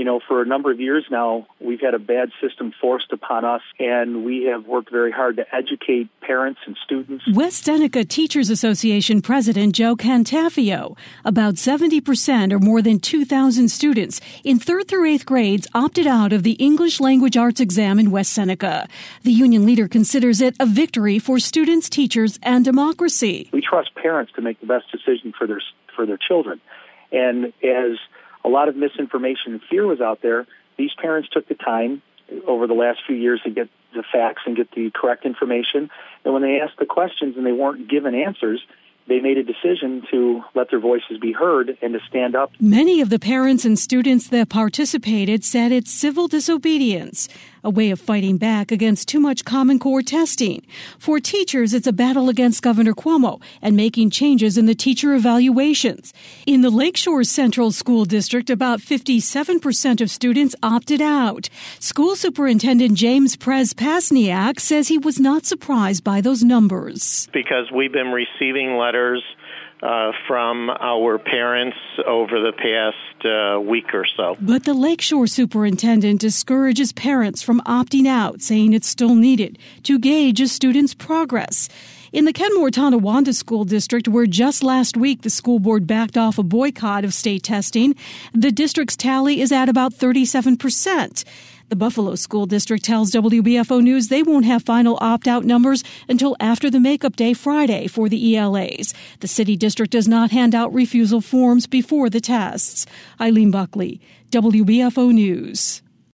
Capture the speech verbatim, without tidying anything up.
know, for a number of years now, we've had a bad system forced upon us, and we have worked very hard to educate parents and students. West Seneca Teachers Association President Joe Cantafio. About seventy percent, or more than two thousand students in third through eighth grades opted out of the English Language Arts exam in West Seneca. The union leader considers it a victory for students, teachers, and democracy. We trust parents to make the best decision for their for their children. And as a lot of misinformation and fear was out there, these parents took the time over the last few years to get the facts and get the correct information. And when they asked the questions and they weren't given answers, they made a decision to let their voices be heard and to stand up. Many of the parents and students that participated said it's civil disobedience, a way of fighting back against too much Common Core testing. For teachers, it's a battle against Governor Cuomo and making changes in the teacher evaluations. In the Lakeshore Central School District, about fifty-seven percent of students opted out. School Superintendent James Prez-Pasniak says he was not surprised by those numbers. Because we've been receiving letters Uh, from our parents over the past uh, week or so. But the Lakeshore superintendent discourages parents from opting out, saying it's still needed to gauge a student's progress. In the Kenmore-Tonawanda School District, where just last week the school board backed off a boycott of state testing, the district's tally is at about thirty-seven percent. The Buffalo School District tells W B F O News they won't have final opt-out numbers until after the makeup day Friday for the E L As. The city district does not hand out refusal forms before the tests. Eileen Buckley, W B F O News.